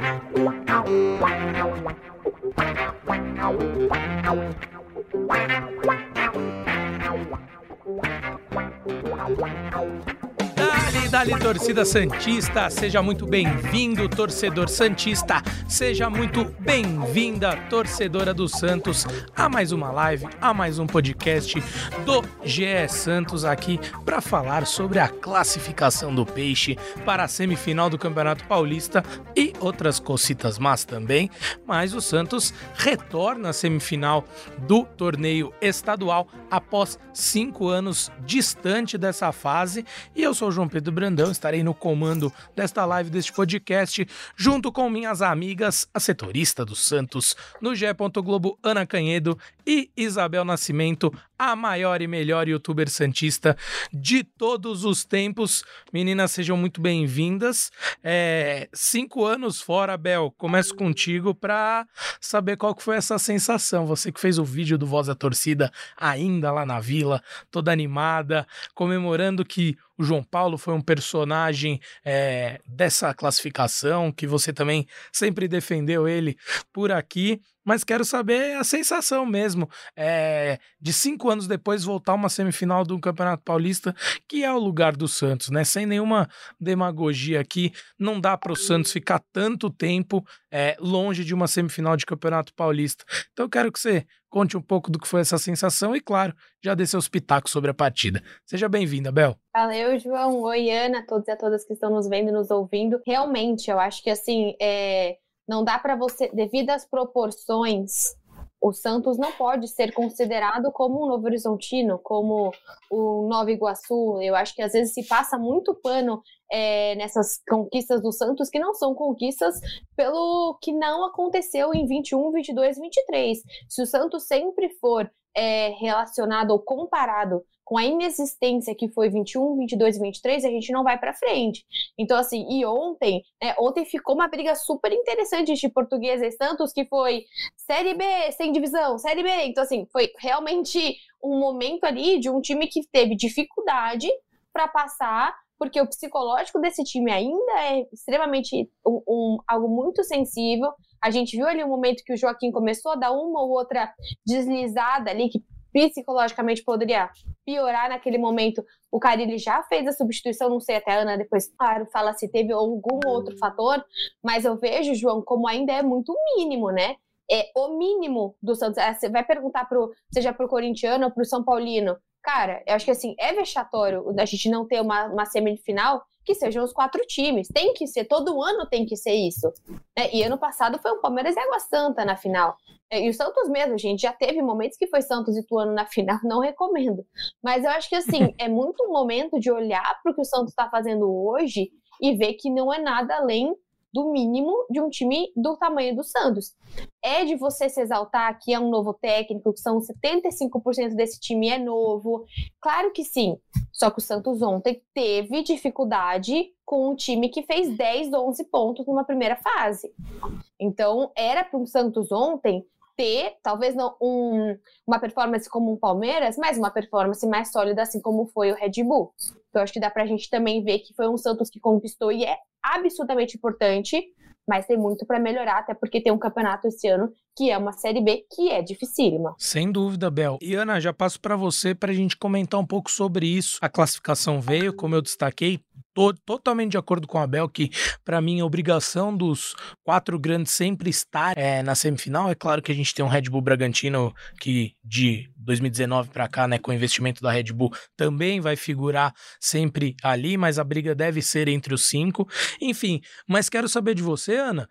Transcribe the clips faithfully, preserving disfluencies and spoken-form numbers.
Dali, dali, torcida santista, seja muito bem-vindo, torcedor santista, seja muito bem-vinda, torcedora do Santos, a mais uma live, a mais um podcast do G E Santos aqui para falar sobre a classificação do Peixe para a semifinal do Campeonato Paulista e outras cocitas más também, mas o Santos retorna à semifinal do torneio estadual após cinco anos distante dessa fase e eu sou o João Pedro Brandão, estarei no comando desta live, deste podcast, junto com minhas amigas, a setorista do Santos, no G E. Globo, Ana Canhedo e Isabel Nascimento, a maior e melhor youtuber santista de todos os tempos. Meninas, sejam muito bem-vindas. É, cinco anos fora, Bel, começo contigo para saber qual que foi essa sensação. Você que fez o vídeo do Voz da Torcida ainda lá na Vila, toda animada, comemorando que o João Paulo foi um personagem é, dessa classificação, que você também sempre defendeu ele por aqui, mas quero saber a sensação mesmo é, de cinco anos depois voltar uma semifinal do Campeonato Paulista, que é o lugar do Santos, né? Sem nenhuma demagogia aqui, não dá para o Santos ficar tanto tempo é, longe de uma semifinal de Campeonato Paulista. Então eu quero que você conte um pouco do que foi essa sensação e, claro, já dê seus pitacos sobre a partida. Seja bem-vinda, Bel. Valeu, João. Oi, Ana, todos e a todas que estão nos vendo e nos ouvindo. Realmente, eu acho que, assim, é... não dá para você, devido às proporções, o Santos não pode ser considerado como um Novo Horizontino, como o Nova Iguaçu. Eu acho que às vezes se passa muito pano é, nessas conquistas do Santos, que não são conquistas pelo que não aconteceu em vinte e um, vinte e dois, vinte e três. Se o Santos sempre for é, relacionado ou comparado com a inexistência que foi vinte e um, vinte e dois e vinte e três, a gente não vai pra frente. Então, assim, e ontem, né, ontem ficou uma briga super interessante de Portuguesa e Santos, que foi Série B, sem divisão, Série B. Então, assim, foi realmente um momento ali de um time que teve dificuldade para passar, porque o psicológico desse time ainda é extremamente um, um, algo muito sensível. A gente viu ali um momento que o Joaquim começou a dar uma ou outra deslizada ali, que psicologicamente poderia piorar naquele momento. O Carille já fez a substituição, não sei, até a Ana depois, claro, fala se teve algum outro fator, mas eu vejo, João, como ainda é muito mínimo, né? É o mínimo do Santos. Você vai perguntar pro, seja pro corintiano ou pro São Paulino, cara, eu acho que assim, é vexatório a gente não ter uma, uma semifinal que sejam os quatro times. Tem que ser, todo ano tem que ser isso. Né? E ano passado foi um Palmeiras e Água Santa na final. E o Santos mesmo, gente, já teve momentos que foi Santos e Ituano na final, não recomendo. Mas eu acho que assim, é muito um momento de olhar para o que o Santos está fazendo hoje e ver que não é nada além do mínimo de um time do tamanho do Santos. É de você se exaltar que é um novo técnico, que são setenta e cinco por cento desse time é novo. Claro que sim, só que o Santos ontem teve dificuldade com um time que fez dez, onze pontos numa primeira fase. Então, era para o Santos ontem ter, talvez não um, uma performance como um Palmeiras, mas uma performance mais sólida, assim como foi o Red Bull. Então, acho que dá pra gente também ver que foi um Santos que conquistou e é absurdamente importante, mas tem muito para melhorar, até porque tem um campeonato esse ano que é uma Série B que é dificílima. Sem dúvida, Bel. E Ana, já passo para você para a gente comentar um pouco sobre isso. A classificação veio, como eu destaquei, tô totalmente de acordo com a Bel, que para mim a obrigação dos quatro grandes sempre estar é, na semifinal. É claro que a gente tem um Red Bull Bragantino que de dois mil e dezenove para cá, né, com o investimento da Red Bull, também vai figurar sempre ali, mas a briga deve ser entre os cinco. Enfim, mas quero saber de você, Ana,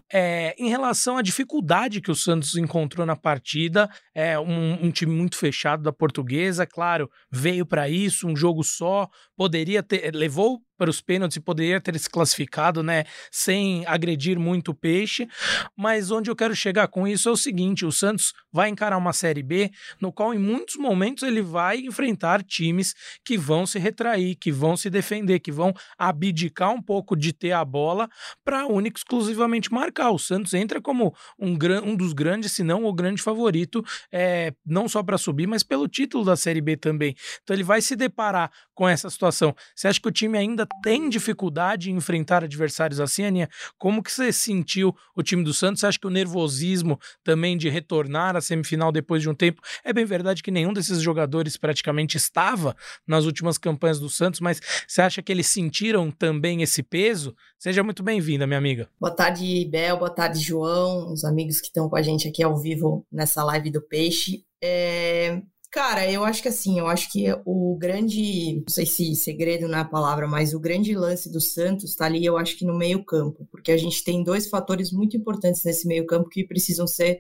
é, em relação à dificuldade que o Santos encontrou na partida, é um, um time muito fechado da Portuguesa, claro, veio para isso, um jogo só, poderia ter, levou para os pênaltis e poderia ter se classificado, né, sem agredir muito o Peixe, mas onde eu quero chegar com isso é o seguinte: o Santos vai encarar uma Série B no qual em muitos momentos ele vai enfrentar times que vão se retrair, que vão se defender, que vão abdicar um pouco de ter a bola para única e exclusivamente marcar. O Santos entra como um, um dos grandes, se não o grande favorito, é, não só para subir, mas pelo título da Série B também. Então ele vai se deparar com essa situação. Você acha que o time ainda tem dificuldade em enfrentar adversários assim, Aninha? Como que você sentiu o time do Santos? Você acha que o nervosismo também de retornar à semifinal depois de um tempo, é bem verdade que nenhum desses jogadores praticamente estava nas últimas campanhas do Santos, mas você acha que eles sentiram também esse peso? Seja muito bem-vinda, minha amiga. Boa tarde, Bel, boa tarde, João, os amigos que estão com a gente aqui ao vivo nessa live do Peixe. É... Cara, eu acho que assim, eu acho que o grande, não sei se segredo não é a palavra, mas o grande lance do Santos tá ali, eu acho que no meio campo, porque a gente tem dois fatores muito importantes nesse meio campo que precisam ser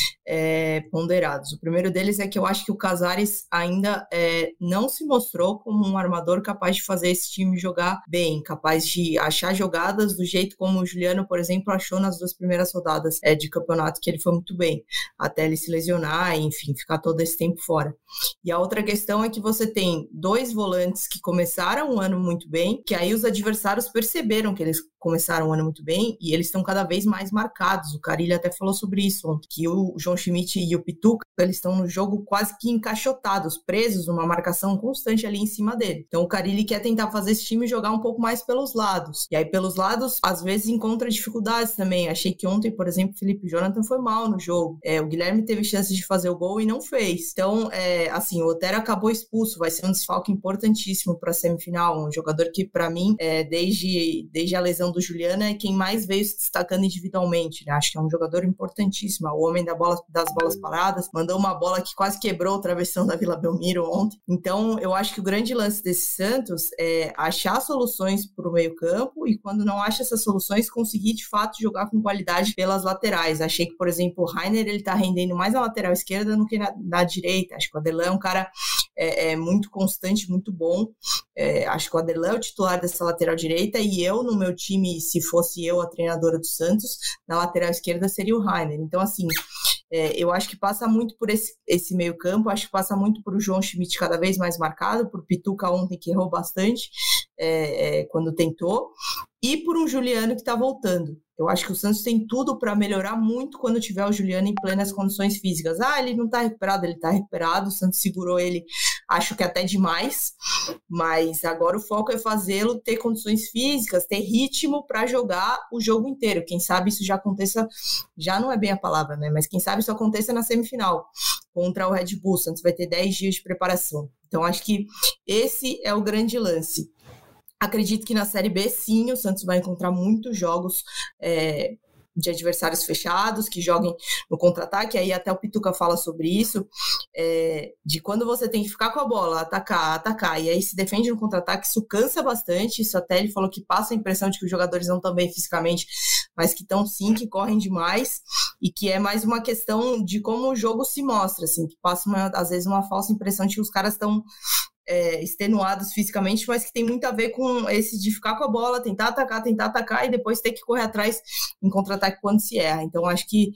é, ponderados. O primeiro deles é que eu acho que o Casares ainda é, não se mostrou como um armador capaz de fazer esse time jogar bem, capaz de achar jogadas do jeito como o Juliano, por exemplo, achou nas duas primeiras rodadas é, de campeonato, que ele foi muito bem, até ele se lesionar, enfim, ficar todo esse tempo fora. E a outra questão é que você tem dois volantes que começaram o ano muito bem, que aí os adversários perceberam que eles começaram o ano muito bem e eles estão cada vez mais marcados. O Carille até falou sobre isso ontem, que o João Schmidt e o Pituca, eles estão no jogo quase que encaixotados, presos numa marcação constante ali em cima dele. Então o Carille quer tentar fazer esse time jogar um pouco mais pelos lados. E aí pelos lados, às vezes encontra dificuldades também. Achei que ontem, por exemplo, o Felipe Jonathan foi mal no jogo. É, o Guilherme teve chance de fazer o gol e não fez. Então, é, assim, o Otero acabou expulso, vai ser um desfalque importantíssimo para a semifinal. Um jogador que, para mim, é, desde, desde a lesão do Juliano, é quem mais veio se destacando individualmente, né? Acho que é um jogador importantíssimo, o homem da bola, das bolas paradas, mandou uma bola que quase quebrou o travessão da Vila Belmiro ontem. Então, eu acho que o grande lance desse Santos é achar soluções para o meio campo e, quando não acha essas soluções, conseguir, de fato, jogar com qualidade pelas laterais. Achei que, por exemplo, o Rainer, ele tá rendendo mais na lateral esquerda do que na, na direita. Acho que o Adelan é um cara é, é, muito constante, muito bom. É, acho que o Adelan é o titular dessa lateral direita e eu, no meu time, se fosse eu a treinadora do Santos, na lateral esquerda seria o Rainer. Então, assim, é, eu acho que passa muito por esse, esse meio campo, acho que passa muito por o João Schmidt cada vez mais marcado, por Pituca ontem, que errou bastante é, é, quando tentou, e por um Juliano que está voltando. Eu acho que o Santos tem tudo para melhorar muito quando tiver o Juliano em plenas condições físicas. Ah, ele não está recuperado, ele está recuperado, o Santos segurou ele, acho que até demais, mas agora o foco é fazê-lo ter condições físicas, ter ritmo para jogar o jogo inteiro. Quem sabe isso já aconteça, já não é bem a palavra, né? Mas quem sabe isso aconteça na semifinal contra o Red Bull. O Santos vai ter dez dias de preparação. Então acho que esse é o grande lance. Acredito que na Série B, sim, o Santos vai encontrar muitos jogos é, de adversários fechados, que joguem no contra-ataque, aí até o Pituca fala sobre isso, é, de quando você tem que ficar com a bola, atacar, atacar, e aí se defende no contra-ataque, isso cansa bastante, isso até ele falou que passa a impressão de que os jogadores não estão bem fisicamente, mas que estão sim, que correm demais, e que é mais uma questão de como o jogo se mostra, assim, que passa uma, às vezes uma falsa impressão de que os caras estão É, extenuados fisicamente, mas que tem muito a ver com esse de ficar com a bola, tentar atacar, tentar atacar e depois ter que correr atrás em contra-ataque quando se erra. Então, acho que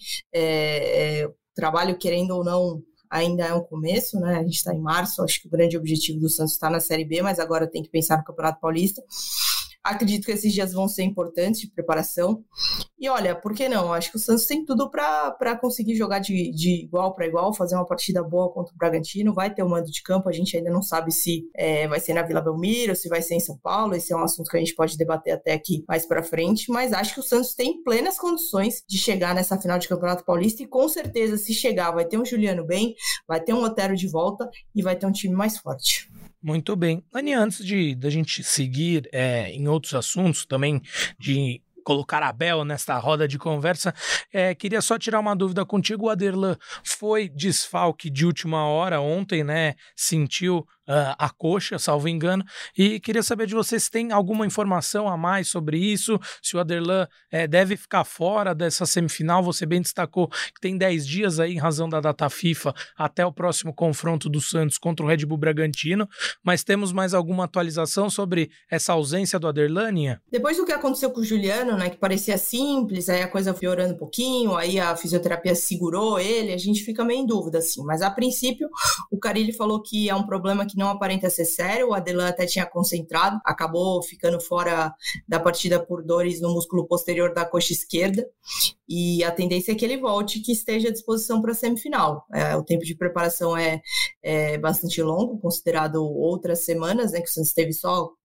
é, é, o trabalho, querendo ou não, ainda é um começo, né? A gente está em março, acho que o grande objetivo do Santos está na Série B, mas agora tem que pensar no Campeonato Paulista. Acredito que esses dias vão ser importantes de preparação. E olha, por que não? Acho que o Santos tem tudo para conseguir jogar de, de igual para igual, fazer uma partida boa contra o Bragantino. Vai ter o mando de campo, a gente ainda não sabe se é, vai ser na Vila Belmiro, se vai ser em São Paulo. Esse é um assunto que a gente pode debater até aqui mais para frente. Mas acho que o Santos tem plenas condições de chegar nessa final de Campeonato Paulista. E com certeza, se chegar, vai ter um Juliano bem, vai ter um Otero de volta e vai ter um time mais forte. Muito bem. Aninha, antes de da gente seguir é, em outros assuntos também, de colocar a Bel nesta roda de conversa, é, queria só tirar uma dúvida contigo. O Aderlan foi desfalque de última hora ontem, né? Sentiu Uh, a coxa, salvo engano, e queria saber de vocês se tem alguma informação a mais sobre isso, se o Aderlan é, deve ficar fora dessa semifinal. Você bem destacou que tem dez dias aí em razão da data FIFA até o próximo confronto do Santos contra o Red Bull Bragantino, mas temos mais alguma atualização sobre essa ausência do Aderlan, Aninha? Depois do que aconteceu com o Juliano, né, que parecia simples, aí a coisa piorando um pouquinho, aí a fisioterapia segurou ele, a gente fica meio em dúvida, assim, mas a princípio o Carille falou que é um problema que não aparenta ser sério. O Aderlan até tinha concentrado, acabou ficando fora da partida por dores no músculo posterior da coxa esquerda, e a tendência é que ele volte e que esteja à disposição para a semifinal. É, o tempo de preparação é, é bastante longo, considerado outras semanas, né, que o Santos teve só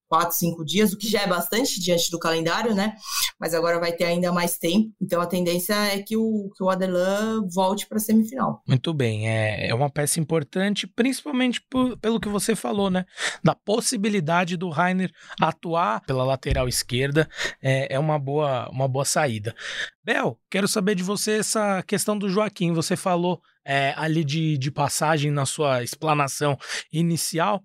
quatro, cinco dias, o que já é bastante diante do calendário, né? Mas agora vai ter ainda mais tempo. Então a tendência é que o, que o Adelan volte para a semifinal. Muito bem, é, é uma peça importante, principalmente por, pelo que você falou, né? Da possibilidade do Rainer atuar pela lateral esquerda, é, é uma, boa, uma boa saída. Bel, quero saber de você essa questão do Joaquim. Você falou é, ali de, de passagem na sua explanação inicial,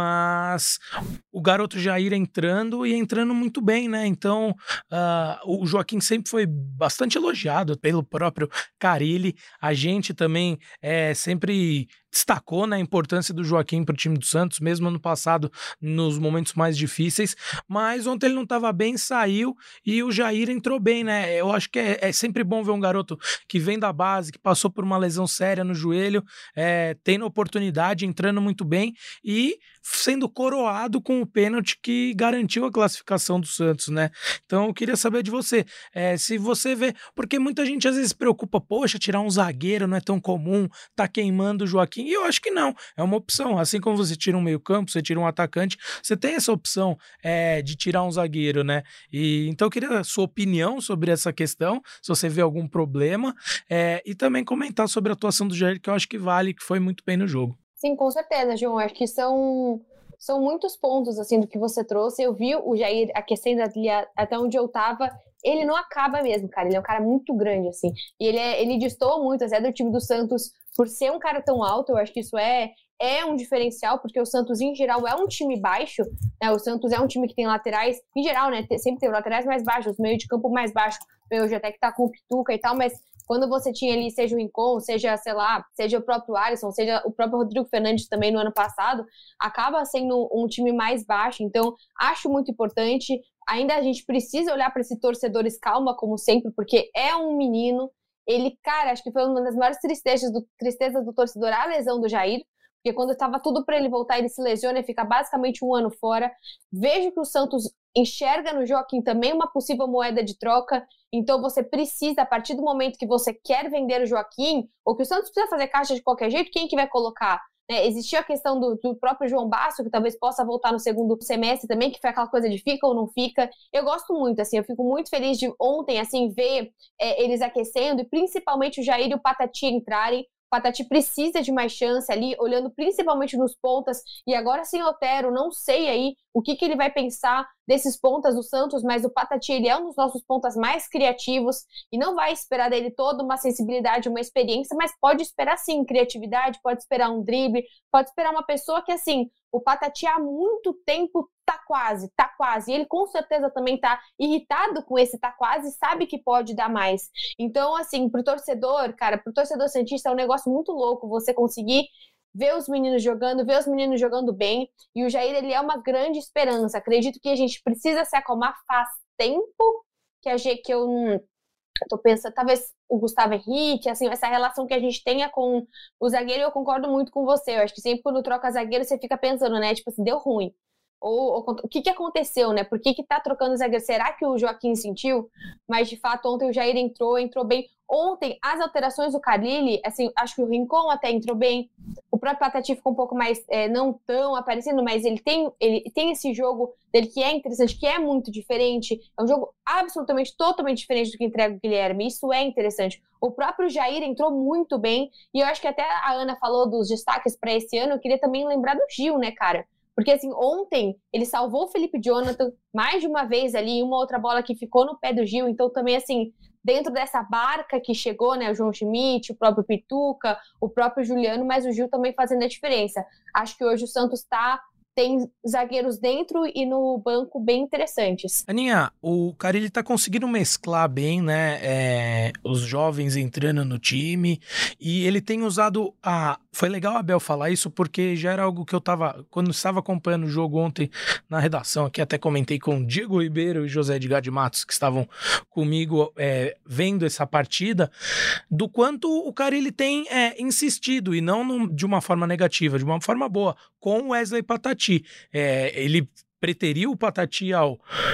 mas o garoto Jair entrando e entrando muito bem, né? Então, uh, o Joaquim sempre foi bastante elogiado pelo próprio Carille. A gente também é, sempre destacou, né, a importância do Joaquim para o time do Santos, mesmo ano passado, nos momentos mais difíceis, mas ontem ele não estava bem, saiu e o Jair entrou bem, né? Eu acho que é, é sempre bom ver um garoto que vem da base, que passou por uma lesão séria no joelho, é, tendo oportunidade, entrando muito bem e sendo coroado com o pênalti que garantiu a classificação do Santos, né? Então eu queria saber de você, é, se você vê, porque muita gente às vezes se preocupa, poxa, tirar um zagueiro não é tão comum, tá queimando o Joaquim. E eu acho que não, é uma opção. Assim como você tira um meio campo, você tira um atacante, você tem essa opção é, de tirar um zagueiro, né? E, então eu queria a sua opinião sobre essa questão, se você vê algum problema, é, e também comentar sobre a atuação do Jair, que eu acho que vale, que foi muito bem no jogo. Sim, com certeza, João. Acho que são, são muitos pontos assim do que você trouxe. Eu vi o Jair aquecendo ali até onde eu tava. Ele não acaba mesmo, cara. Ele é um cara muito grande, assim. E ele, é, ele destoa muito, até do time do Santos, por ser um cara tão alto. Eu acho que isso é, é um diferencial, porque o Santos, em geral, é um time baixo, né? O Santos é um time que tem laterais, em geral, né? Sempre tem laterais mais baixos, meio de campo mais baixo. Hoje até que tá com o Pituca e tal, mas quando você tinha ali, seja o Rincon, seja, sei lá, seja o próprio Alisson, seja o próprio Rodrigo Fernandes também no ano passado, acaba sendo um time mais baixo. Então, acho muito importante. Ainda a gente precisa olhar para esse torcedores calma, como sempre, porque é um menino. Ele, cara, acho que foi uma das maiores tristezas do, tristezas do torcedor a lesão do Jair, porque quando estava tudo para ele voltar, ele se lesiona e fica basicamente um ano fora. Vejo que o Santos enxerga no Joaquim também uma possível moeda de troca, então você precisa, a partir do momento que você quer vender o Joaquim, ou que o Santos precisa fazer caixa de qualquer jeito, quem que vai colocar? Né, existia a questão do, do próprio João Basso, que talvez possa voltar no segundo semestre também, que foi aquela coisa de fica ou não fica. Eu gosto muito, assim, eu fico muito feliz de ontem, assim, ver é, eles aquecendo, e principalmente o Jair e o Patati entrarem. O Patati precisa de mais chance ali, olhando principalmente nos pontas, e agora sem Otero, não sei aí o que, que ele vai pensar desses pontas do Santos, mas o Patati, ele é um dos nossos pontas mais criativos, e não vai esperar dele toda uma sensibilidade, uma experiência, mas pode esperar sim criatividade, pode esperar um drible, pode esperar uma pessoa que, assim, o Patati há muito tempo tá quase, tá quase, e ele com certeza também tá irritado com esse tá quase, sabe que pode dar mais. Então, assim, pro torcedor, cara, pro torcedor santista é um negócio muito louco você conseguir ver os meninos jogando, ver os meninos jogando bem, e o Jair, ele é uma grande esperança. Acredito que a gente precisa se acalmar, faz tempo que, a gente, que eu não... tô pensando, talvez o Gustavo Henrique, assim, essa relação que a gente tenha com o zagueiro, eu concordo muito com você. Eu acho que sempre quando troca zagueiro, você fica pensando, né, tipo assim, deu ruim. Ou, ou o que, que aconteceu, né? Por que, que tá trocando o zagueiro? Será que o Joaquim sentiu? Mas, de fato, ontem o Jair entrou, entrou bem. Ontem, as alterações do Carille, assim, acho que o Rincon até entrou bem. O próprio Patati ficou um pouco mais, é, não tão aparecendo, mas ele tem, ele tem esse jogo dele que é interessante, que é muito diferente. É um jogo absolutamente, totalmente diferente do que entrega o Guilherme. Isso é interessante. O próprio Jair entrou muito bem. E eu acho que até a Ana falou dos destaques para esse ano. Eu queria também lembrar do Gil, né, cara? Porque, assim, ontem ele salvou o Felipe Jonathan mais de uma vez ali, uma outra bola que ficou no pé do Gil. Então, também, assim, dentro dessa barca que chegou, né, o João Schmidt, o próprio Pituca, o próprio Juliano, mas o Gil também fazendo a diferença. Acho que hoje o Santos tá... tem zagueiros dentro e no banco bem interessantes. Aninha, o Carille tá conseguindo mesclar bem, né, é, os jovens entrando no time, e ele tem usado a... Foi legal a Bel falar isso, porque já era algo que eu tava, quando estava acompanhando o jogo ontem na redação, aqui até comentei com o Diego Ribeiro e José Edgar de Matos, que estavam comigo é, vendo essa partida, do quanto o Carille tem é, insistido, e não no, de uma forma negativa, de uma forma boa, com o Wesley Patati. É, ele preteriu o Patati ao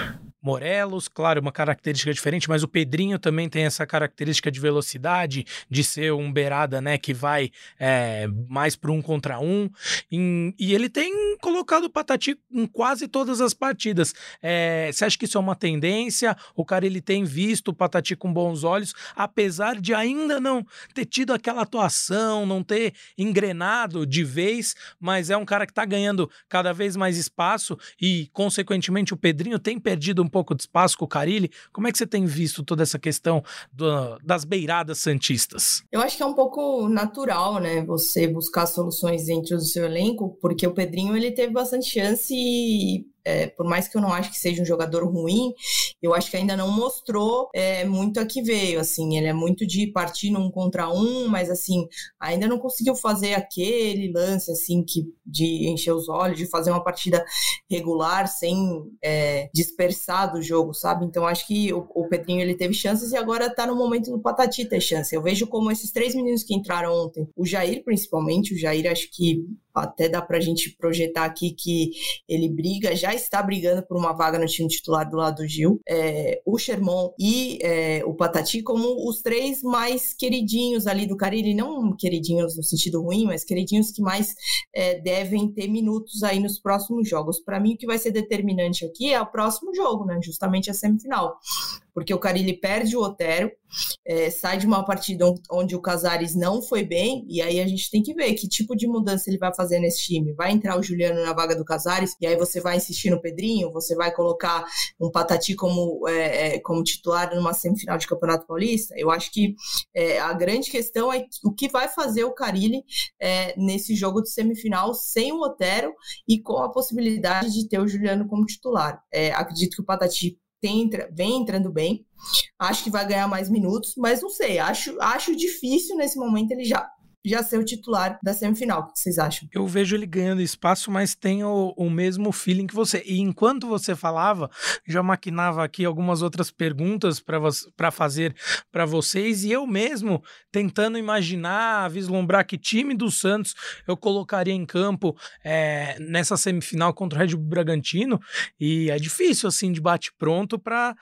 Morelos, claro, uma característica diferente, mas o Pedrinho também tem essa característica de velocidade, de ser um beirada, né, que vai é, mais para um contra um, em, e ele tem colocado o Patati em quase todas as partidas. É, você acha que isso é uma tendência? O cara ele tem visto o Patati com bons olhos, apesar de ainda não ter tido aquela atuação, não ter engrenado de vez, mas é um cara que está ganhando cada vez mais espaço e, consequentemente, o Pedrinho tem perdido um pouco de espaço com o Carille. Como é que você tem visto toda essa questão do, das beiradas santistas? Eu acho que é um pouco natural, né, você buscar soluções dentro do seu elenco, porque o Pedrinho ele teve bastante chance e É, por mais que eu não acho que seja um jogador ruim, eu acho que ainda não mostrou é, muito a que veio, assim, ele é muito de partir num contra um, mas assim, ainda não conseguiu fazer aquele lance, assim, que, de encher os olhos, de fazer uma partida regular, sem é, dispersar do jogo, sabe? Então acho que o, o Pedrinho, ele teve chances e agora tá no momento do Patati ter chance. Eu vejo como esses três meninos que entraram ontem, o Jair principalmente, o Jair acho que até dá pra gente projetar aqui que ele briga, já está brigando por uma vaga no time titular do lado do Gil, é, o Sherman e é, o Patati como os três mais queridinhos ali do Carille, não queridinhos no sentido ruim, mas queridinhos que mais é, devem ter minutos aí nos próximos jogos. Para mim, o que vai ser determinante aqui é o próximo jogo, né? Justamente a semifinal. Porque o Carille perde o Otero, é, sai de uma partida onde o Casares não foi bem, e aí a gente tem que ver que tipo de mudança ele vai fazer nesse time. Vai entrar o Juliano na vaga do Casares, e aí você vai insistir no Pedrinho, você vai colocar um Patati como, é, como titular numa semifinal de Campeonato Paulista. Eu acho que é, a grande questão é o que vai fazer o Carille é, nesse jogo de semifinal sem o Otero e com a possibilidade de ter o Juliano como titular. É, acredito que o Patati Tem, vem entrando bem, acho que vai ganhar mais minutos, mas não sei, acho, acho difícil nesse momento ele já, já ser o titular da semifinal. O que vocês acham? Eu vejo ele ganhando espaço, mas tem o, o mesmo feeling que você. E enquanto você falava, já maquinava aqui algumas outras perguntas para fazer para vocês, e eu mesmo tentando imaginar, vislumbrar que time do Santos eu colocaria em campo é, nessa semifinal contra o Red Bull Bragantino, e é difícil assim de bate-pronto para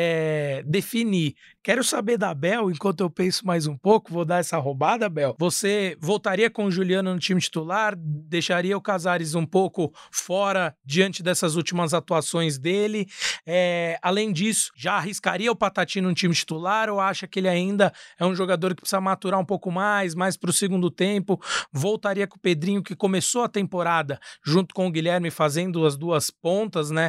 é, definir. Quero saber da Bel, enquanto eu penso mais um pouco, vou dar essa roubada, Bel. Você voltaria com o Juliano no time titular? Deixaria o Casares um pouco fora diante dessas últimas atuações dele? É, além disso, já arriscaria o Patati no time titular ou acha que ele ainda é um jogador que precisa maturar um pouco mais, mais para o segundo tempo? Voltaria com o Pedrinho, que começou a temporada junto com o Guilherme fazendo as duas pontas, né?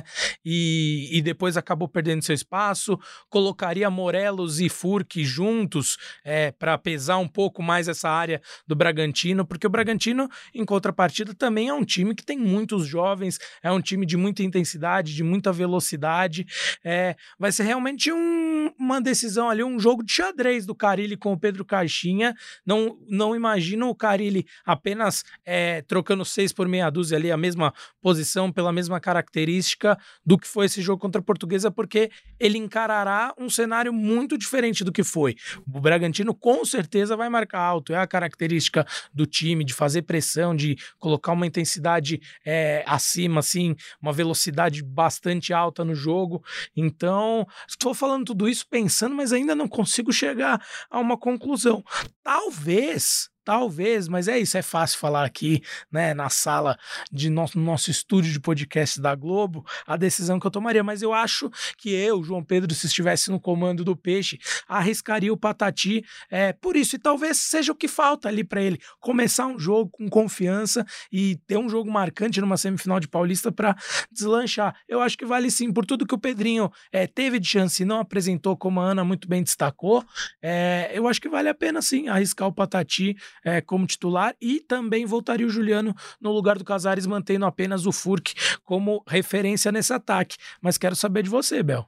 E, e depois acabou perdendo seu espaço. Colocaria Morelos e Furque juntos é, para pesar um pouco mais essa área do Bragantino, porque o Bragantino, em contrapartida, também é um time que tem muitos jovens, é um time de muita intensidade, de muita velocidade. É, vai ser realmente um, uma decisão ali, um jogo de xadrez do Carille com o Pedro Caixinha. Não, não imagino o Carille apenas é, trocando seis por meia dúzia ali, a mesma posição, pela mesma característica do que foi esse jogo contra a Portuguesa, porque ele encarará um cenário muito diferente do que foi. O Bragantino com certeza vai marcar alto, é a característica do time, de fazer pressão, de colocar uma intensidade é, acima, assim, uma velocidade bastante alta no jogo. Então, estou falando tudo isso pensando, mas ainda não consigo chegar a uma conclusão. Talvez... Talvez, mas é isso, é fácil falar aqui, né, na sala de nosso, nosso estúdio de podcast da Globo, a decisão que eu tomaria, mas eu acho que eu, João Pedro, se estivesse no comando do Peixe, arriscaria o Patati é, por isso, e talvez seja o que falta ali para ele, começar um jogo com confiança e ter um jogo marcante numa semifinal de Paulista para deslanchar. Eu acho que vale sim, por tudo que o Pedrinho é, teve de chance e não apresentou, como a Ana muito bem destacou, é, eu acho que vale a pena sim arriscar o Patati É, como titular, e também voltaria o Juliano no lugar do Casares, mantendo apenas o Furque como referência nesse ataque. Mas quero saber de você, Bel.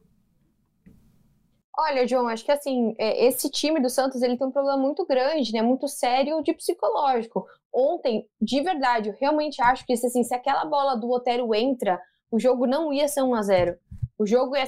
Olha, João, acho que assim, esse time do Santos, ele tem um problema muito grande, né, muito sério de psicológico. Ontem, de verdade, eu realmente acho que assim, se aquela bola do Otero entra, o jogo não ia ser um a zero. O jogo ia ser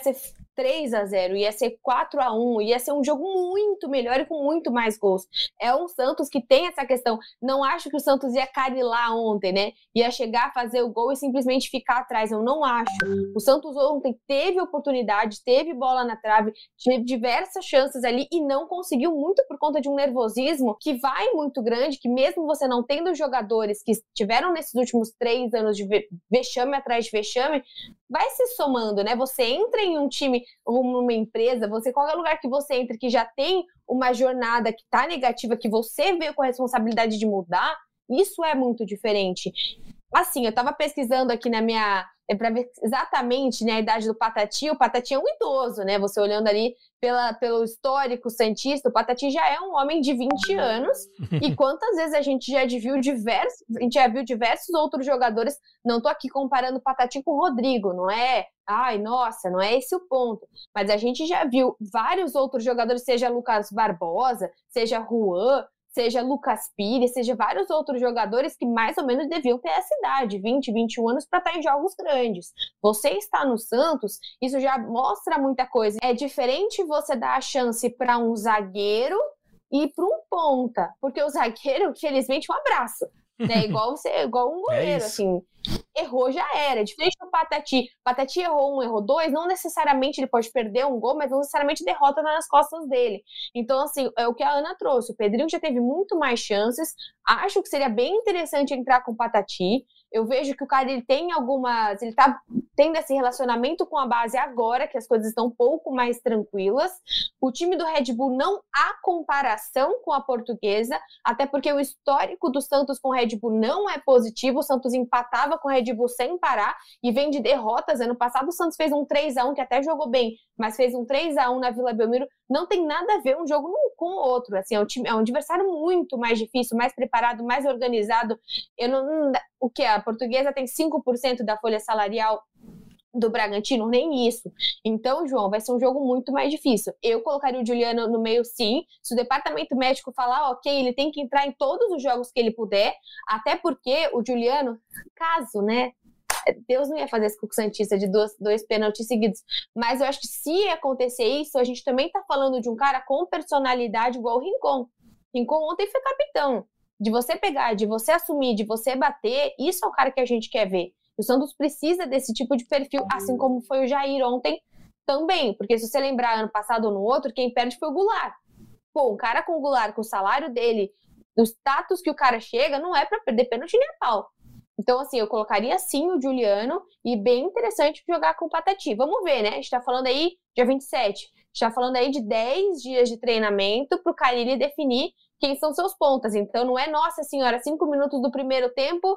três a zero, ia ser quatro a um, ia ser um jogo muito melhor e com muito mais gols. É um Santos que tem essa questão. Não acho que o Santos ia carilar ontem, né? Ia chegar, fazer o gol e simplesmente ficar atrás. Eu não acho. O Santos ontem teve oportunidade, teve bola na trave, teve diversas chances ali e não conseguiu, muito por conta de um nervosismo que vai muito grande, que mesmo você não tendo jogadores que tiveram nesses últimos três anos de vexame atrás de vexame, vai se somando, né? Você entra em um time ou numa empresa, você, qualquer lugar que você entre que já tem uma jornada que tá negativa, que você veio com a responsabilidade de mudar, isso é muito diferente. Assim, eu tava pesquisando aqui na minha... É para ver exatamente, né, a idade do Patati. O Patati é um idoso, né? Você olhando ali pela, pelo histórico santista, o Patati já é um homem de vinte anos. E quantas vezes a gente já viu diversos, a gente já viu diversos outros jogadores. Não tô aqui comparando o Patati com o Rodrigo, não é? Ai, nossa, não é esse o ponto. Mas a gente já viu vários outros jogadores, seja Lucas Barbosa, seja Juan, seja Lucas Pires, seja vários outros jogadores que mais ou menos deviam ter essa idade, vinte, vinte e um anos, para estar em jogos grandes. Você está no Santos, isso já mostra muita coisa. É diferente você dar a chance para um zagueiro e para um ponta, porque o zagueiro, felizmente, um abraço. Né? Igual, você, igual um goleiro, é assim, errou, já era. Diferente do Patati. Patati errou um, errou dois, não necessariamente ele pode perder um gol, mas não necessariamente derrota nas costas dele. Então, assim, é o que a Ana trouxe. O Pedrinho já teve muito mais chances. Acho que seria bem interessante entrar com o Patati. Eu vejo que o cara, ele tem algumas... Ele tá tendo esse relacionamento com a base agora, que as coisas estão um pouco mais tranquilas. O time do Red Bull não há comparação com a Portuguesa, até porque o histórico do Santos com o Red Bull não é positivo. O Santos empatava com o Red Bull sem parar e vem de derrotas. Ano passado o Santos fez um três a um, que até jogou bem, mas fez um três a um na Vila Belmiro. Não tem nada a ver um jogo com o outro. Assim, é, um time, é um adversário muito mais difícil, mais preparado, mais organizado. Eu não, o que? A Portuguesa tem cinco por cento da folha salarial do Bragantino? Nem isso. Então, João, vai ser um jogo muito mais difícil. Eu colocaria o Juliano no meio, sim. Se o departamento médico falar, ok, ele tem que entrar em todos os jogos que ele puder, até porque o Juliano, caso, né, Deus não ia fazer isso com o Santista de dois, dois pênaltis seguidos. Mas eu acho que se acontecer isso, a gente também tá falando de um cara com personalidade igual o Rincon. Rincon ontem foi capitão. De você pegar, de você assumir, de você bater, isso é o cara que a gente quer ver. O Santos precisa desse tipo de perfil, assim como foi o Jair ontem também. Porque se você lembrar, ano passado ou no outro, quem perde foi o Goulart. Pô, um cara com o Goulart, com o salário dele, do status que o cara chega, não é pra perder pênalti nem a pau. Então, assim, eu colocaria sim o Juliano e bem interessante jogar com o Patati. Vamos ver, né? A gente tá falando aí dia vinte e sete. A gente tá falando aí de dez dias de treinamento pro Carille definir quem são seus pontas. Então, não é, nossa senhora, cinco minutos do primeiro tempo,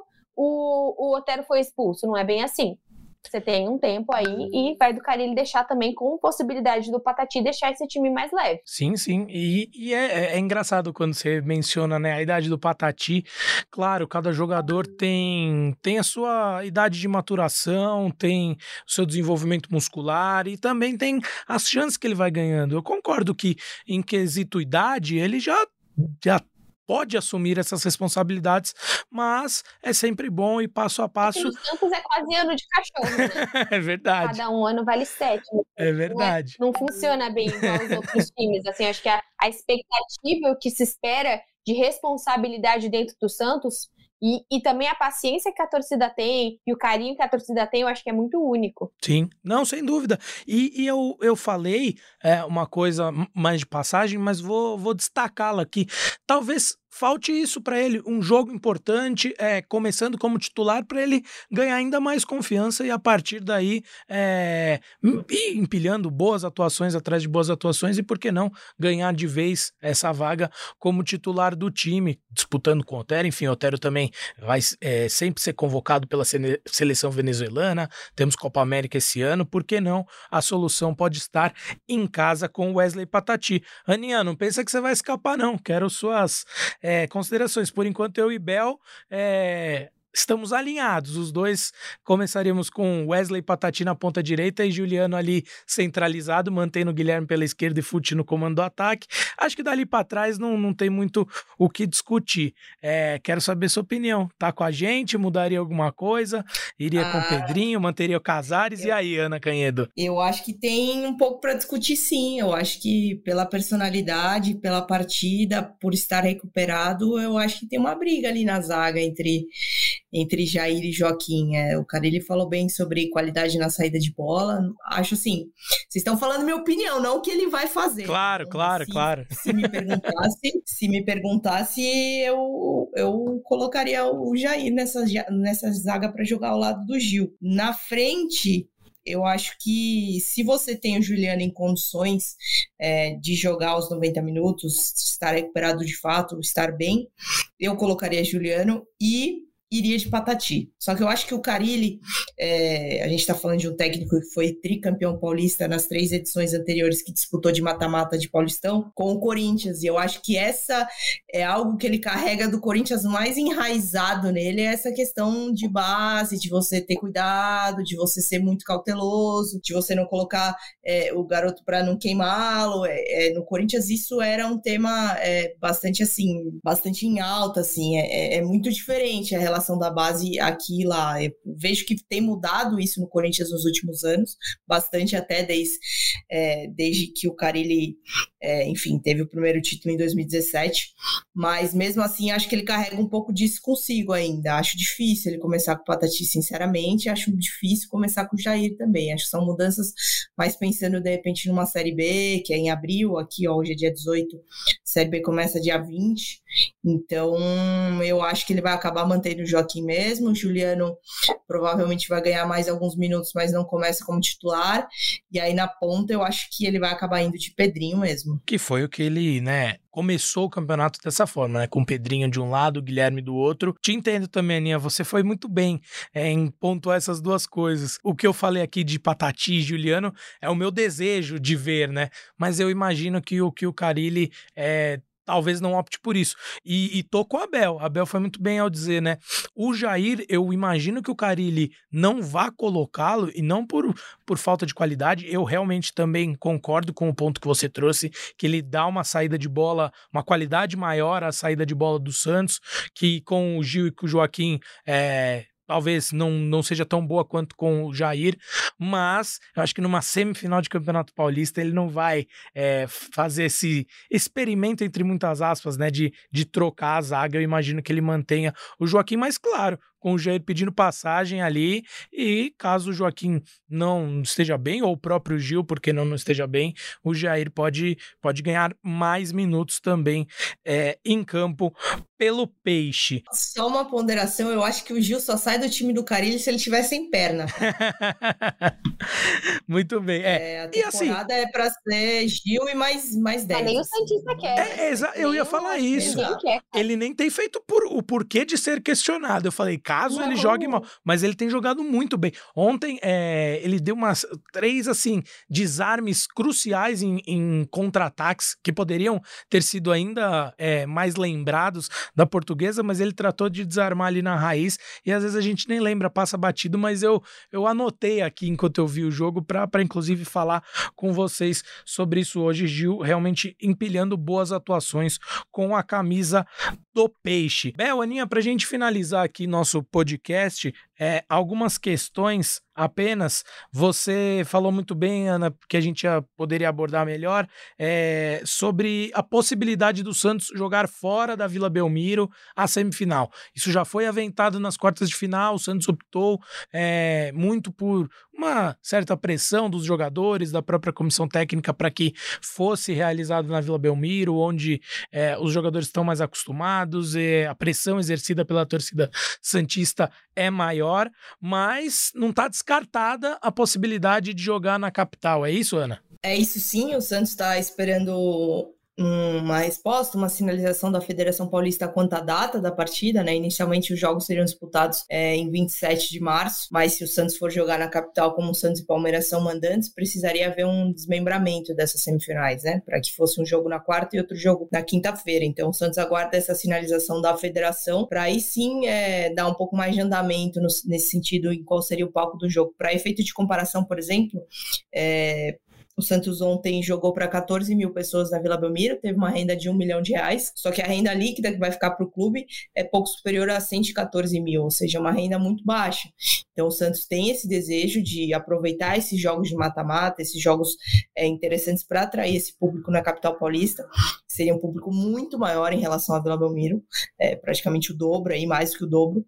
o, o Otero foi expulso. Não é bem assim. Você tem um tempo aí e vai do Carille deixar também com possibilidade do Patati deixar esse time mais leve. Sim, sim. E, e é, é engraçado quando você menciona, né, a idade do Patati. Claro, cada jogador tem, tem a sua idade de maturação, tem o seu desenvolvimento muscular e também tem as chances que ele vai ganhando. Eu concordo que, em quesito idade, ele já, já pode assumir essas responsabilidades, mas é sempre bom e passo a passo... É que no Santos é quase ano de cachorro, né? É verdade. Cada um ano vale sete. É verdade. Não, é, não funciona bem igual os outros times. Assim, acho que a, a expectativa, o que se espera de responsabilidade dentro do Santos e, e também a paciência que a torcida tem e o carinho que a torcida tem, eu acho que é muito único. Sim, não, sem dúvida. E, e eu, eu falei é, uma coisa mais de passagem, mas vou, vou destacá-la aqui. Talvez falte isso para ele, um jogo importante, é, começando como titular, para ele ganhar ainda mais confiança e a partir daí é, ir empilhando boas atuações atrás de boas atuações e, por que não, ganhar de vez essa vaga como titular do time, disputando com o Otero. Enfim, o Otero também vai é, sempre ser convocado pela seleção venezuelana, temos Copa América esse ano, por que não? A solução pode estar em casa com o Wesley Patati. Aninha, não pensa que você vai escapar não, quero suas... É, considerações. Por enquanto, eu e Bel, é, estamos alinhados. Os dois começaríamos com Wesley Patati na ponta direita e Juliano ali centralizado, mantendo o Guilherme pela esquerda e Fute no comando do ataque. Acho que dali para trás não, não tem muito o que discutir. É, quero saber sua opinião. Tá com a gente? Mudaria alguma coisa? Iria ah, com o Pedrinho? Manteria o Casares? Eu, e aí, Ana Canhedo? Eu acho que tem um pouco para discutir, sim. Eu acho que pela personalidade, pela partida, por estar recuperado, eu acho que tem uma briga ali na zaga entre, entre Jair e Joaquim. É, o Carille falou bem sobre qualidade na saída de bola. Acho assim, vocês estão falando minha opinião, não o que ele vai fazer. Claro, claro, se, claro. Se me perguntasse, se me perguntasse, eu, eu colocaria o Jair nessa, nessa zaga para jogar ao lado do Gil. Na frente, eu acho que se você tem o Juliano em condições é, de jogar os noventa minutos, estar recuperado de fato, estar bem, eu colocaria Juliano e iria de Patati. Só que eu acho que o Carille, é, a gente está falando de um técnico que foi tricampeão paulista nas três edições anteriores que disputou de mata-mata de Paulistão com o Corinthians, e eu acho que essa é algo que ele carrega do Corinthians mais enraizado nele, é essa questão de base, de você ter cuidado, de você ser muito cauteloso, de você não colocar é, o garoto para não queimá-lo. É, é, no Corinthians isso era um tema é, bastante assim, bastante em alta, assim, é, é muito diferente a relação da base aqui e lá. Eu vejo que tem mudado isso no Corinthians nos últimos anos, bastante até desde, é, desde que o Carille, é, enfim, teve o primeiro título em dois mil e dezessete, mas mesmo assim acho que ele carrega um pouco disso consigo ainda. Acho difícil ele começar com o Patati, sinceramente, acho difícil começar com o Jair também. Acho que são mudanças mais pensando de repente numa Série B, que é em abril, aqui ó, hoje é dia dezoito, Série B começa dia vinte, então eu acho que ele vai acabar mantendo o Joaquim mesmo. O Juliano provavelmente vai ganhar mais alguns minutos, mas não começa como titular. E aí na ponta eu acho que ele vai acabar indo de Pedrinho mesmo. Que foi o que ele, né, começou o campeonato dessa forma, né, com o Pedrinho de um lado, o Guilherme do outro. Te entendo também, Aninha, você foi muito bem é, em pontuar essas duas coisas. O que eu falei aqui de Patati e Juliano é o meu desejo de ver, né, mas eu imagino que o, que o Carille é... talvez não opte por isso. E, e tô com o Abel. Abel foi muito bem ao dizer, né? O Jair, eu imagino que o Carille não vá colocá-lo, e não por, por falta de qualidade. Eu realmente também concordo com o ponto que você trouxe, que ele dá uma saída de bola, uma qualidade maior à saída de bola do Santos, que com o Gil e com o Joaquim... É... talvez não, não seja tão boa quanto com o Jair, mas eu acho que numa semifinal de Campeonato Paulista ele não vai é, fazer esse experimento, entre muitas aspas, né, de, de trocar a zaga. Eu imagino que ele mantenha o Joaquim, mais claro, com o Jair pedindo passagem ali, e caso o Joaquim não esteja bem, ou o próprio Gil, porque não, não esteja bem, o Jair pode, pode ganhar mais minutos também é, em campo pelo Peixe. Só uma ponderação, eu acho que o Gil só sai do time do Carille se ele tiver sem perna. Muito bem. É, é, a temporada e assim, é pra ser Gil e mais, mais dez. Mas nem o Santista quer. É, exa- eu ia falar isso. Quer, ele nem tem feito por, o porquê de ser questionado. Eu falei, caso não. ele jogue mal, mas ele tem jogado muito bem. Ontem é, ele deu umas três assim desarmes cruciais em, em contra-ataques que poderiam ter sido ainda é, mais lembrados da Portuguesa, mas ele tratou de desarmar ali na raiz, e às vezes a gente nem lembra, passa batido, mas eu, eu anotei aqui enquanto eu vi o jogo para inclusive falar com vocês sobre isso hoje. Gil realmente empilhando boas atuações com a camisa do Peixe. Bel, Aninha, pra gente finalizar aqui nosso podcast, é, algumas questões apenas. Você falou muito bem, Ana, que a gente já poderia abordar melhor, é, sobre a possibilidade do Santos jogar fora da Vila Belmiro a semifinal. Isso já foi aventado nas quartas de final, o Santos optou é, muito por uma certa pressão dos jogadores, da própria comissão técnica, para que fosse realizado na Vila Belmiro, onde é, os jogadores estão mais acostumados, e a pressão exercida pela torcida santista é maior, mas não está descartada a possibilidade de jogar na capital. É isso, Ana? É isso sim, o Santos está esperando uma resposta, uma sinalização da Federação Paulista quanto à data da partida, né? Inicialmente os jogos seriam disputados é, em vinte e sete de março, mas se o Santos for jogar na capital como o Santos e Palmeiras são mandantes, precisaria haver um desmembramento dessas semifinais, né? Para que fosse um jogo na quarta e outro jogo na quinta-feira. Então o Santos aguarda essa sinalização da Federação para aí sim é, dar um pouco mais de andamento no, nesse sentido em qual seria o palco do jogo. Para efeito de comparação, por exemplo, é, o Santos ontem jogou para quatorze mil pessoas na Vila Belmiro, teve uma renda de um milhão de reais, só que a renda líquida que vai ficar para o clube é pouco superior a cento e quatorze mil, ou seja, uma renda muito baixa. Então o Santos tem esse desejo de aproveitar esses jogos de mata-mata, esses jogos é, interessantes para atrair esse público na capital paulista, que seria um público muito maior em relação à Vila Belmiro, é, praticamente o dobro, aí, mais que o dobro,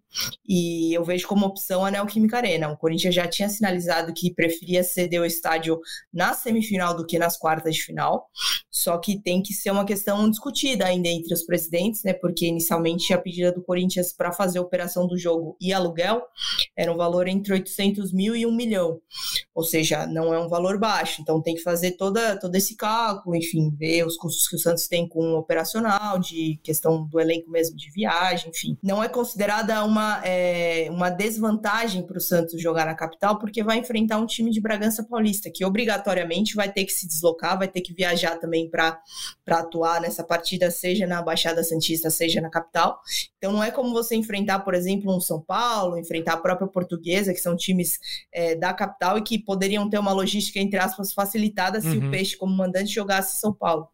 e eu vejo como opção a Neoquímica Arena. O Corinthians já tinha sinalizado que preferia ceder o estádio na semifinal semifinal do que nas quartas de final, só que tem que ser uma questão discutida ainda entre os presidentes, né, porque inicialmente a pedida do Corinthians para fazer a operação do jogo e aluguel era um valor entre oitocentos mil e um milhão, ou seja, não é um valor baixo, então tem que fazer toda, todo esse cálculo, enfim, ver os custos que o Santos tem com o operacional, de questão do elenco mesmo de viagem, enfim. Não é considerada uma, é, uma desvantagem para o Santos jogar na capital, porque vai enfrentar um time de Bragança Paulista, que obrigatoriamente vai ter que se deslocar, vai ter que viajar também para atuar nessa partida, seja na Baixada Santista, seja na capital. Então não é como você enfrentar, por exemplo, um São Paulo, enfrentar a própria Portuguesa, que são times é, da capital e que poderiam ter uma logística, entre aspas, facilitada se uhum. o Peixe, como mandante, jogasse em São Paulo.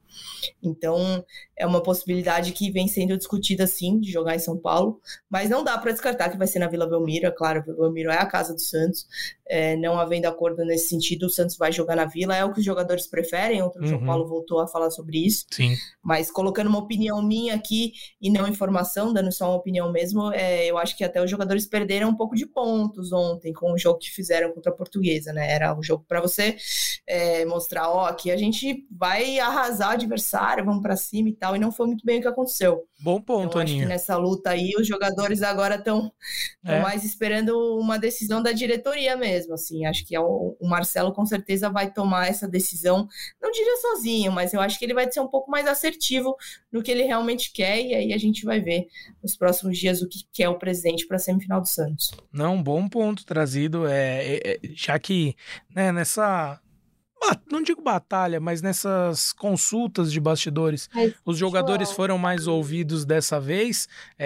Então é uma possibilidade que vem sendo discutida sim, de jogar em São Paulo, mas não dá para descartar que vai ser na Vila Belmiro. É claro, a Vila Belmiro é a casa do Santos, é, não havendo acordo nesse sentido, o Santos vai jogar na Vila, é o que os jogadores preferem. Outro uhum. João Paulo voltou a falar sobre isso, sim. Mas colocando uma opinião minha aqui e não informação, dando só uma opinião mesmo, é, eu acho que até os jogadores perderam um pouco de pontos ontem com o jogo que fizeram contra a Portuguesa, né? Era um jogo para você é, mostrar, ó, aqui a gente vai arrasar o adversário, vamos para cima e tal, e não foi muito bem o que aconteceu. Bom ponto, então, Aninha. Acho que nessa luta aí, os jogadores agora estão é. mais esperando uma decisão da diretoria mesmo, assim, acho que é o, o Marcelo com certeza vai tomar essa decisão, não diria sozinho, mas eu acho que ele vai ser um pouco mais assertivo no que ele realmente quer, e aí a gente vai ver nos próximos dias o que quer o presidente para a semifinal do Santos. Não, bom ponto trazido, é, é, já que né, nessa... não digo batalha, mas nessas consultas de bastidores, mas, os jogadores João, foram mais ouvidos dessa vez,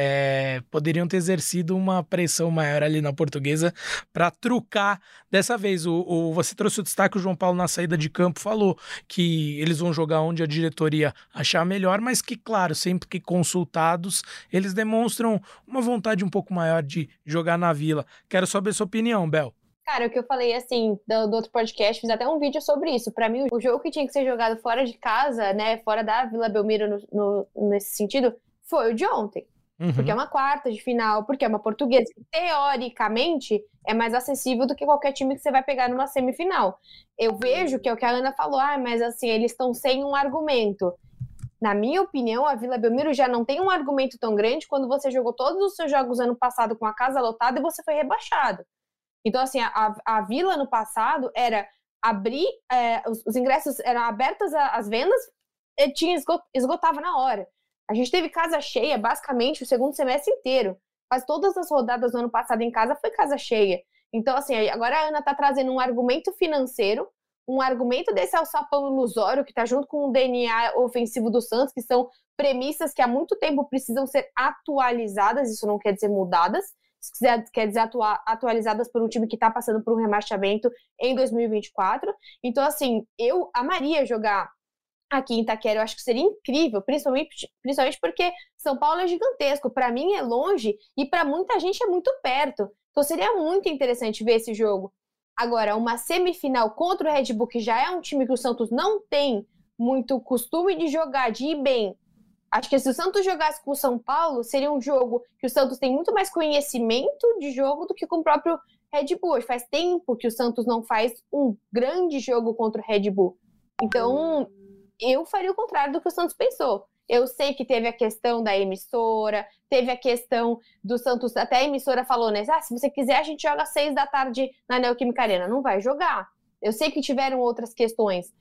é, poderiam ter exercido uma pressão maior ali na Portuguesa para trucar dessa vez. O, o, você trouxe o destaque, o João Paulo na saída de campo falou que eles vão jogar onde a diretoria achar melhor, mas que, claro, sempre que consultados, eles demonstram uma vontade um pouco maior de jogar na Vila. Quero saber sua opinião, Bel. Cara, o que eu falei, assim, do, do outro podcast, fiz até um vídeo sobre isso. Pra mim, o jogo que tinha que ser jogado fora de casa, né, fora da Vila Belmiro no, no, nesse sentido, foi o de ontem. Uhum. Porque é uma quarta de final, porque é uma Portuguesa que, teoricamente, é mais acessível do que qualquer time que você vai pegar numa semifinal. Eu vejo que é o que a Ana falou, ah, mas assim, eles estão sem um argumento. Na minha opinião, a Vila Belmiro já não tem um argumento tão grande quando você jogou todos os seus jogos ano passado com a casa lotada e você foi rebaixado. Então, assim, a, a Vila no passado era abrir, é, os, os ingressos eram abertos às vendas e tinha esgot, esgotava na hora. A gente teve casa cheia, basicamente, o segundo semestre inteiro. Quase todas as rodadas do ano passado em casa foi casa cheia. Então, assim, agora a Ana tá trazendo um argumento financeiro, um argumento desse alçapão ilusório que tá junto com o D N A ofensivo do Santos, que são premissas que há muito tempo precisam ser atualizadas, isso não quer dizer mudadas, quer dizer atua, atualizadas por um time que está passando por um rebaixamento em dois mil e vinte e quatro. Então, assim, eu amaria jogar aqui em Itaquera, eu acho que seria incrível, principalmente, principalmente porque São Paulo é gigantesco, para mim é longe e para muita gente é muito perto. Então seria muito interessante ver esse jogo. Agora, uma semifinal contra o Red Bull, que já é um time que o Santos não tem muito costume de jogar, de ir bem. Acho que se o Santos jogasse com o São Paulo, seria um jogo que o Santos tem muito mais conhecimento de jogo do que com o próprio Red Bull. Faz tempo que o Santos não faz um grande jogo contra o Red Bull. Então, eu faria o contrário do que o Santos pensou. Eu sei que teve a questão da emissora, teve a questão do Santos, até a emissora falou, né? Ah, se você quiser, a gente joga às seis da tarde na Neoquímica Arena. Não vai jogar. Eu sei que tiveram outras questões.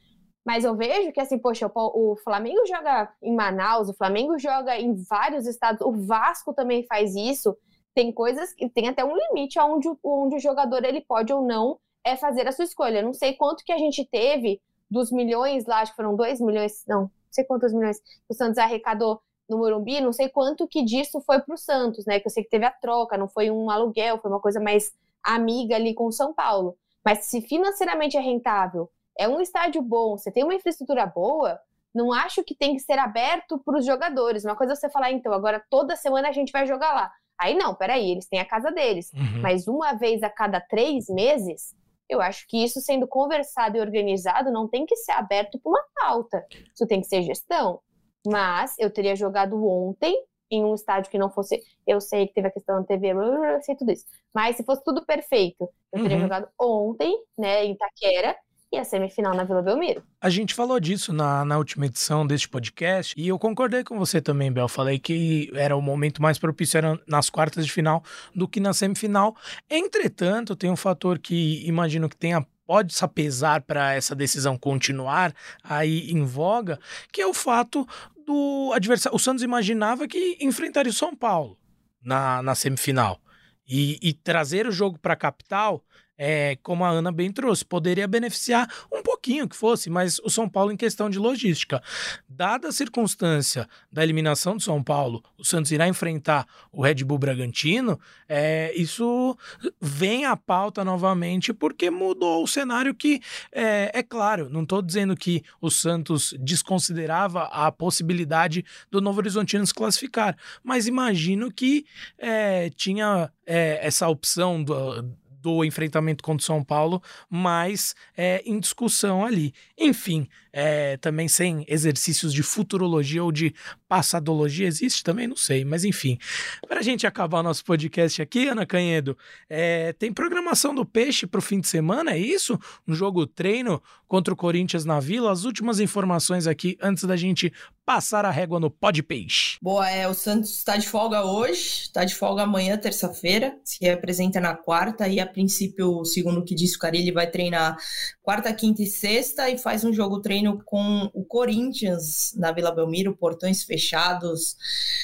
Mas eu vejo que, assim, poxa, o, o Flamengo joga em Manaus, o Flamengo joga em vários estados, o Vasco também faz isso. Tem coisas que tem até um limite onde, onde o jogador ele pode ou não é fazer a sua escolha. Eu não sei quanto que a gente teve dos milhões lá, acho que foram dois milhões, não, não sei quantos milhões que o Santos arrecadou no Morumbi, não sei quanto que disso foi pro Santos, né? Que eu sei que teve a troca, não foi um aluguel, foi uma coisa mais amiga ali com o São Paulo. Mas se financeiramente é rentável, é um estádio bom, você tem uma infraestrutura boa, não acho que tem que ser aberto para os jogadores. Uma coisa é você falar, então, agora toda semana a gente vai jogar lá. Aí não, peraí, eles têm a casa deles. Uhum. Mas uma vez a cada três meses, eu acho que isso sendo conversado e organizado não tem que ser aberto para uma pauta. Isso tem que ser gestão. Mas eu teria jogado ontem em um estádio que não fosse... Eu sei que teve a questão da T V, eu sei tudo isso. Mas se fosse tudo perfeito, eu teria Uhum. jogado ontem, né, em Itaquera, e a semifinal na Vila Belmiro. A gente falou disso na, na última edição deste podcast e eu concordei com você também, Bel. Falei que era o momento mais propício era nas quartas de final do que na semifinal. Entretanto, tem um fator que imagino que tenha pode pesar para essa decisão continuar aí em voga, que é o fato do adversário. O Santos imaginava que enfrentaria o São Paulo na, na semifinal e, e trazer o jogo para a capital. É, como a Ana bem trouxe, poderia beneficiar um pouquinho que fosse, mas o São Paulo em questão de logística. Dada a circunstância da eliminação do São Paulo, o Santos irá enfrentar o Red Bull Bragantino, é, isso vem à pauta novamente porque mudou o cenário que, é, é claro, não estou dizendo que o Santos desconsiderava a possibilidade do Novo Horizontino se classificar, mas imagino que é, tinha é, essa opção do do enfrentamento contra o São Paulo, mas é, em discussão ali. Enfim, é, também sem exercícios de futurologia ou de passadologia, existe também? Não sei, mas enfim. Para a gente acabar o nosso podcast aqui, Ana Canhedo, é, tem programação do Peixe para o fim de semana, é isso? Um jogo treino contra o Corinthians na Vila? As últimas informações aqui, antes da gente passar a régua no Pod Peixe. Boa, é, o Santos está de folga hoje, está de folga amanhã, terça-feira, se representa na quarta e a princípio, segundo o que disse o Carille, vai treinar quarta, quinta e sexta e faz um jogo treino com o Corinthians na Vila Belmiro, portões fechados,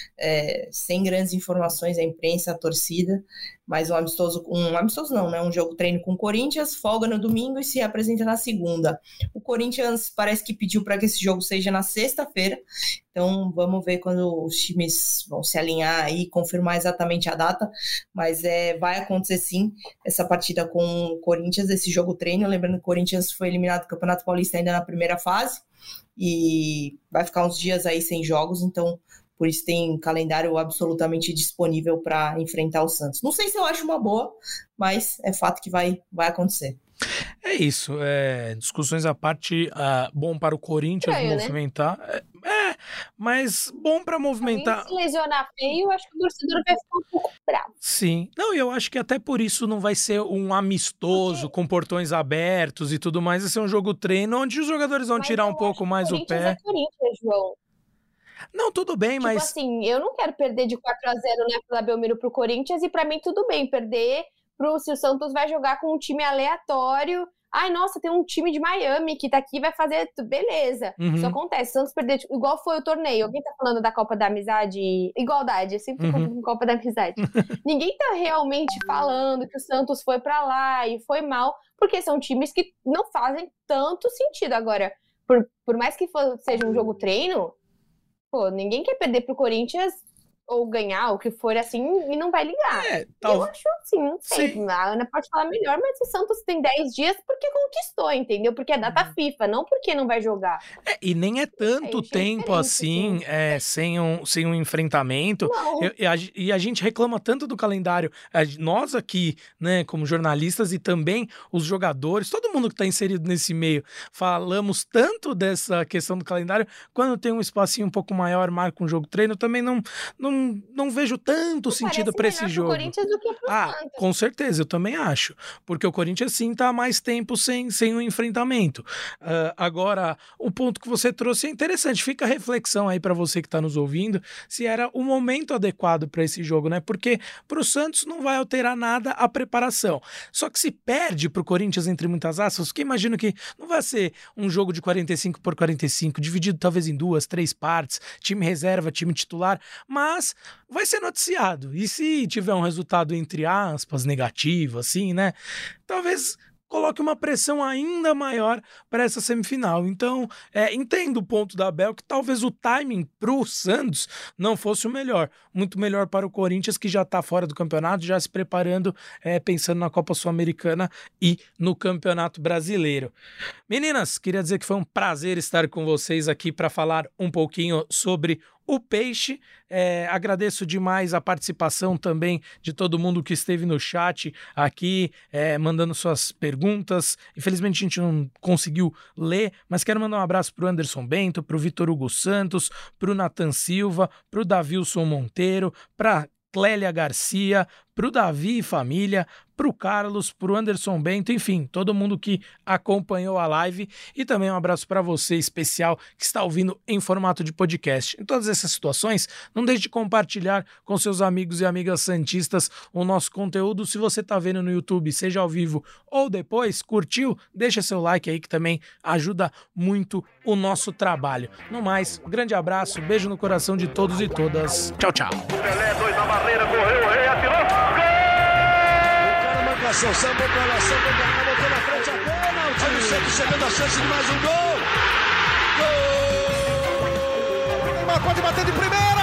é, sem grandes informações à imprensa, à torcida, mas um amistoso, um amistoso não, né? Um jogo treino com o Corinthians, folga no domingo e se apresenta na segunda. O Corinthians parece que pediu para que esse jogo seja na sexta-feira, então vamos ver quando os times vão se alinhar e confirmar exatamente a data, mas é, vai acontecer sim essa partida com o Corinthians, esse jogo treino, lembrando que o Corinthians foi eliminado do Campeonato Paulista ainda na primeira fase e vai ficar uns dias aí sem jogos, então por isso tem calendário absolutamente disponível para enfrentar o Santos. Não sei se eu acho uma boa, mas é fato que vai, vai acontecer. É isso, é, discussões à parte, uh, bom para o Corinthians Estranho, movimentar, né? é, é, mas bom para movimentar. Se lesionar feio, eu acho que o torcedor vai ficar um pouco bravo. Sim, não, eu acho que até por isso não vai ser um amistoso Porque... com portões abertos e tudo mais, vai ser um jogo treino onde os jogadores vão mas tirar um pouco mais o pé. É Corinthians, João. Não, tudo bem, tipo mas... Tipo assim, eu não quero perder de quatro a zero na Vila Belmiro pro Corinthians e pra mim tudo bem, perder pro, se o Santos vai jogar com um time aleatório. Ai, nossa, tem um time de Miami que tá aqui e vai fazer... Beleza, Uhum. Isso acontece. Santos perder, tipo, igual foi o torneio. Alguém tá falando da Copa da Amizade? Igualdade, eu sempre fico Uhum. com Copa da Amizade. Ninguém tá realmente falando que o Santos foi pra lá e foi mal, porque são times que não fazem tanto sentido. Agora, por, por mais que for, seja um jogo treino, pô, ninguém quer perder pro Corinthians ou ganhar, o que for assim, e não vai ligar. É, tal... Eu acho assim, não sei. Sim. A Ana pode falar melhor, mas o Santos tem dez dias porque conquistou, entendeu? Porque é data Uhum. FIFA, não porque não vai jogar. É, e nem é tanto é, tempo assim, assim. É, sem, um, sem um enfrentamento. Eu, e, a, e a gente reclama tanto do calendário. A, nós aqui, né, como jornalistas e também os jogadores, todo mundo que está inserido nesse meio, falamos tanto dessa questão do calendário. Quando tem um espacinho um pouco maior, marca um jogo treino, também não, não não, não vejo tanto não sentido para esse jogo. Pro Corinthians do que pro ah, Santos. Com certeza, eu também acho. Porque o Corinthians sim tá há mais tempo sem, sem um enfrentamento. Uh, agora, o ponto que você trouxe é interessante. Fica a reflexão aí para você que tá nos ouvindo, se era o momento adequado para esse jogo, né? Porque pro Santos não vai alterar nada a preparação. Só que se perde pro Corinthians entre muitas aspas, que imagino que não vai ser um jogo de quarenta e cinco por quarenta e cinco, dividido talvez em duas, três partes, time reserva, time titular, mas vai ser noticiado. E se tiver um resultado, entre aspas, negativo, assim, né? Talvez coloque uma pressão ainda maior para essa semifinal. Então, é, entendo o ponto da Abel, que talvez o timing para o Santos não fosse o melhor. Muito melhor para o Corinthians, que já está fora do campeonato, já se preparando, é, pensando na Copa Sul-Americana e no Campeonato Brasileiro. Meninas, queria dizer que foi um prazer estar com vocês aqui para falar um pouquinho sobre o Peixe. É, agradeço demais a participação também de todo mundo que esteve no chat aqui, é, mandando suas perguntas. Infelizmente a gente não conseguiu ler, mas quero mandar um abraço para o Anderson Bento, para o Vitor Hugo Santos, para o Nathan Silva, para o Davilson Monteiro, para Clélia Garcia, para o Davi e família, para o Carlos, para o Anderson Bento, enfim, todo mundo que acompanhou a live, e também um abraço para você especial que está ouvindo em formato de podcast. Em todas essas situações, não deixe de compartilhar com seus amigos e amigas santistas o nosso conteúdo. Se você está vendo no YouTube, seja ao vivo ou depois, curtiu, deixa seu like aí que também ajuda muito o nosso trabalho. No mais, um grande abraço, beijo no coração de todos e todas. Tchau, tchau. Pelé, dois na barreira, correu, o Rei atirou. Marcação, sambou pra lá, sambou pra lá, botou na frente a pênalti. Olha o Santos chegando a chance de mais um gol. Gol! O Neymar pode bater de primeira.